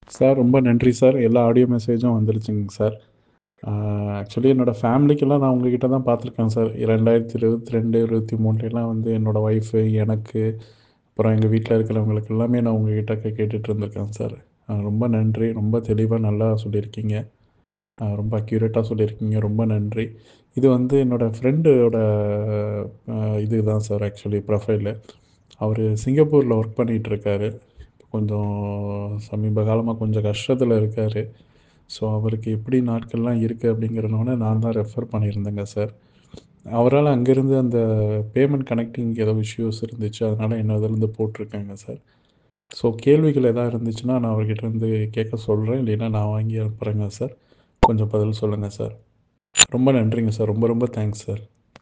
Sir ரொம்ப நன்றி sir. எல்லா ஆடியோ மெசேஜும் வந்துருச்சுங்க சார். ஆக்சுவலி என்னோட ஃபேமிலிக்கெல்லாம் நான் உங்ககிட்ட தான் பார்த்துருக்கேன் சார். 2022, 23லாம் வந்து என்னோட ஒய்ஃபு, எனக்கு, அப்புறம் எங்க வீட்ல இருக்கிறவங்களுக்கு எல்லாமே நான் உங்ககிட்ட கேட்டுட்டு இருந்திருக்கேன் சார். ரொம்ப நன்றி. ரொம்ப தெளிவா நல்லா சொல்லியிருக்கீங்க. ரொம்ப அக்யூரேட்டா சொல்லியிருக்கீங்க. ரொம்ப நன்றி. இது வந்து என்னோட ஃப்ரெண்டோட இது தான் சார் ஆக்சுவலி ப்ரொஃபைலு. அவரு சிங்கப்பூர்ல ஒர்க் பண்ணிட்டு இருக்காரு. கொஞ்சம் சமீப காலமா கொஞ்சம் கஷ்டத்துல இருக்காரு. ஸோ, அவருக்கு எப்படி நாட்கள்லாம் இருக்கு அப்படிங்கிறனோன நான் தான் ரெஃபர் பண்ணியிருந்தேங்க சார். அவரால அங்கேருந்து அந்த பேமெண்ட் கனெக்டிங் ஏதோ இஷ்யூஸ் இருந்துச்சு. அதனால என்ன இதுலருந்து போட்டுருக்கேங்க சார். ஸோ, கேள்விகள் எதா இருந்துச்சுன்னா நான் அவர்கிட்ட இருந்து கேட்க சொல்றேன். இல்லைன்னா நான் வாங்கி அனுப்புறேங்க சார். கொஞ்சம் பதில் சொல்லுங்க சார். ரொம்ப நன்றிங்க சார். ரொம்ப ரொம்ப தேங்க்ஸ் சார்.